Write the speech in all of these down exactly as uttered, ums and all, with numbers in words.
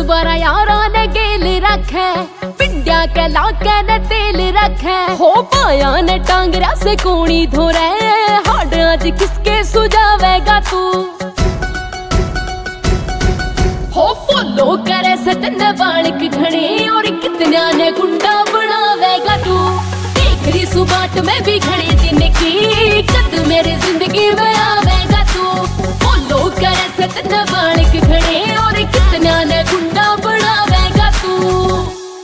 बारह यारा ने गेल रखे, पिंडिया के लाके ने तेल रखे, हो पाया ने टांगरा से कोणी धोरे, हाड आज किसके सुझावेगा तू। हो फॉलो करे सटन बालिक घने और कितना ने गुंडा बनावेगा तू। देख रही सुबाट में भी घने दिन की कद मेरी जिंदगी में आवेगा तू। फॉलो करे सटन बालिक घने और कितना ने गुंडा बनावेगा तू।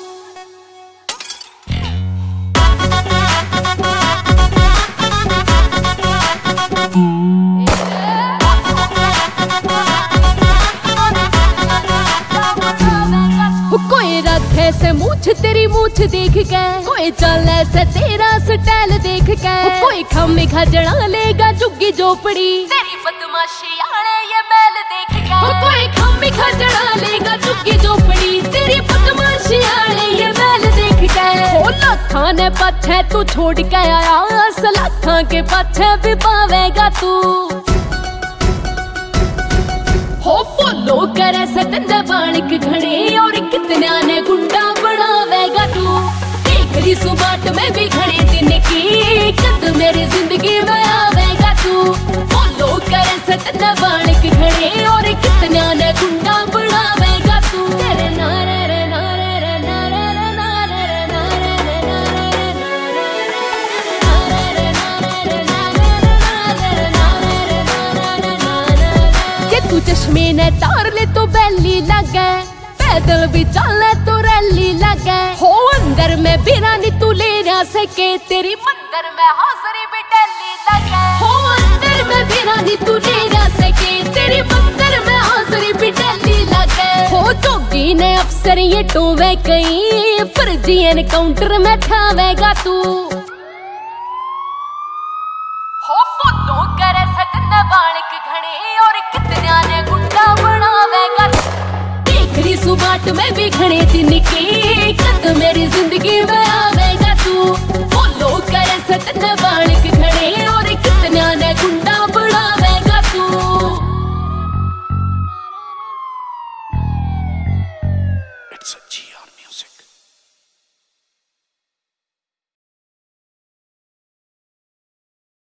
कोई रखे से मूछ तेरी मूछ देख के, कोई चले से तेरा स्टाइल देख के, कोई खम्मी खजड़ा लेगा झुग्गी झोपड़ी तेरी बदमाशी आले ये मैल देख के, कोई खम्मी खजड़ा लेगा झुग्गी झोपड़ी तेरी बदमाशी आले ये मैल देख के। हो लाखा ने पछे तू छोड़ के आया, लाखा के पछे भी पावेगा तू। हो फॉलो करे सटन बालिक घने और कितना ने गुंडा बनावेगा तू। देख रही सुबाट में भी घने दिन की कद मेरी जिंदगी में आवेगा तू। फॉलो करे सटन बालिक घने और कितना ने गुंडा बनावेगा तू। तेरे नारे रे नारे रे नारे रे नारे रे नारे रे नारे रे नारे रे नारे रे नारे रे नारे रे नारे रे। तू चश्मे ने तार ले तो बैली लगे, पैदल भी चले तो रैली लगे, हो अंदर में बिना नी तू ले ना सके, तेरी मंदिर में हाजरी भी डेली लगे, हो अंदर में बिना नी तू ले ना सके, तेरी मंदिर में हाजरी भी डेली लगे। हो जोगी ने अफसर ये टोवे कहीं, फर्जी एनकाउंटर में ठावेगा तू। हो फॉलो करे सटन बालिक घने और कितना ने गुंडा बनावेगा। देख रही सुबाट में भी घने दिन की कद मेरी जिंदगी में आवेगा तू। फॉलो करे सटन बालिक